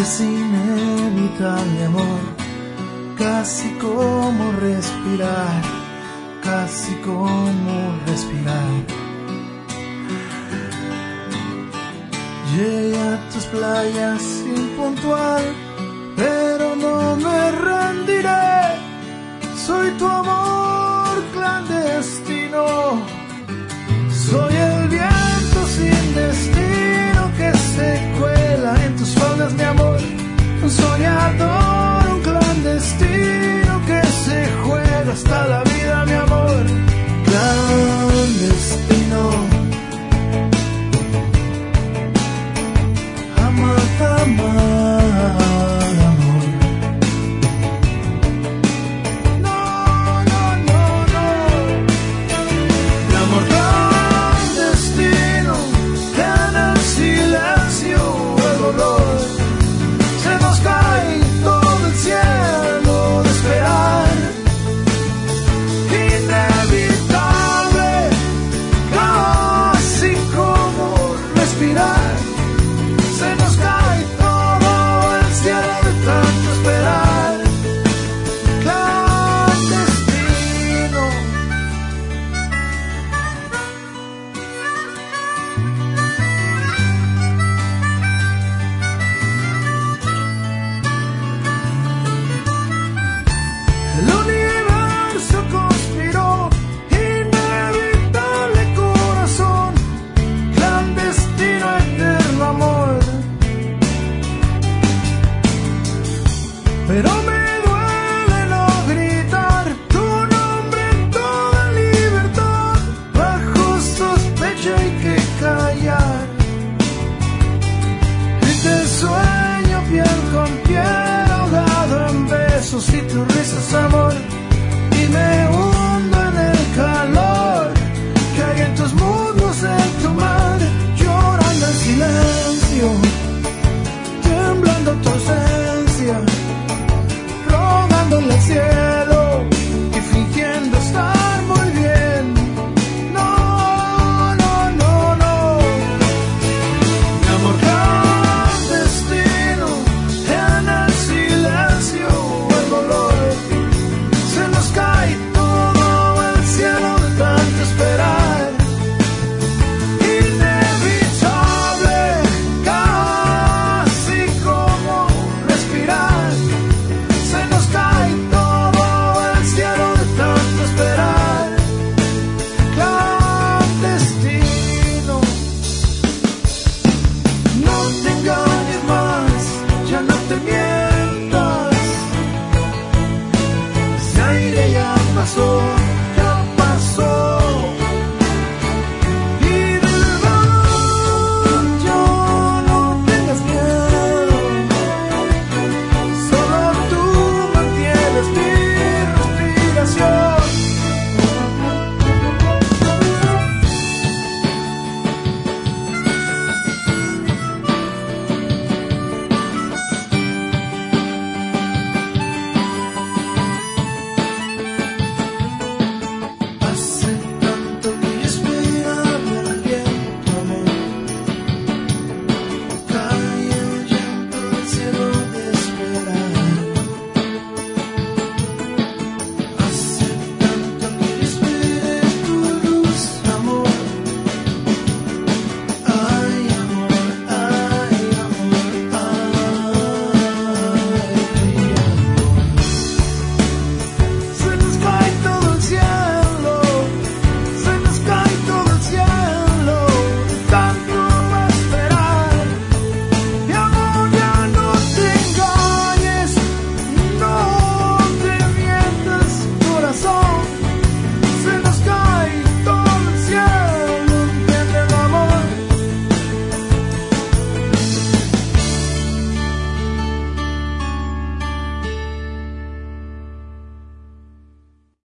Es inevitable, amor, casi como respirar, casi como respirar. Llegué a tus playas impuntual, pero no me rendiré. Soy tu amor clandestino, soy el viento sin destino que se cuela en tus faldas, mi amor. Un soñador, un clandestino que se juega hasta la vida, mi amor. Clandestino, amar, amor. No, no, no, no. Mi amor clandestino, en el silencio, el dolor. Se nos cae todo el cielo de esperar. Inevitable, casi como respirar. Se nos cae todo el cielo de tanto esperar. Clandestino. El universo conspiró, inevitable corazón, clandestino, eterno amor. Pero me duele no gritar tu nombre en toda libertad. Bajo sospecha hay que callar. Y te sueño piel con piel, ahogado en besos y tus risas, amor. Y me hundo en el calor que hay en tus muslos, en tu mar. Llorando en silencio, temblando tus